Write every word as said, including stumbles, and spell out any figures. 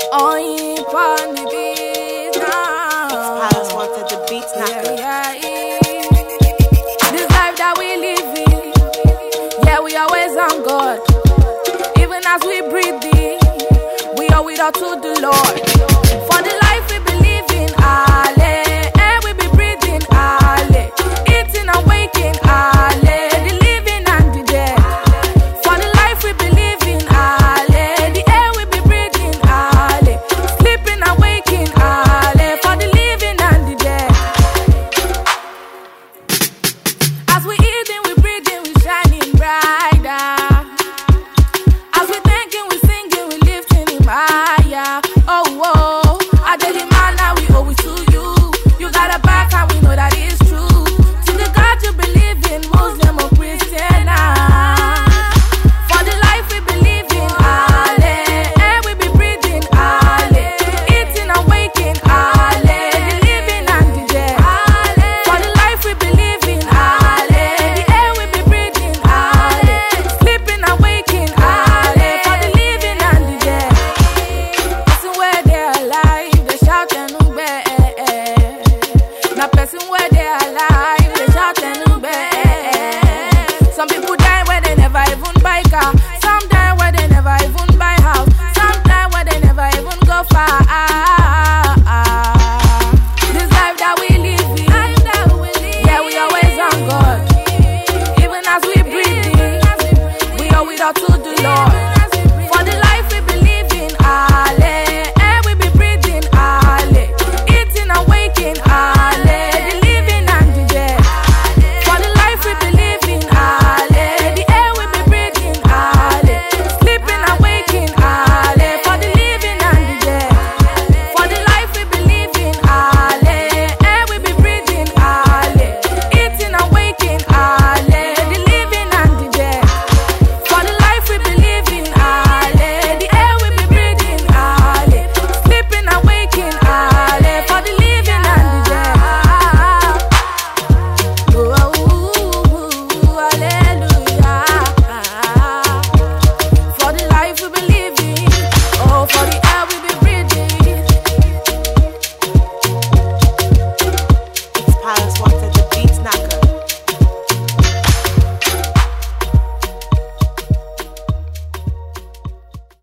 On on the beat now. Palace wanted the beats knocker. Yeah, yeah. This life that we live in, yeah, we always on God. Even as we breathe in, we owe it all to the Lord.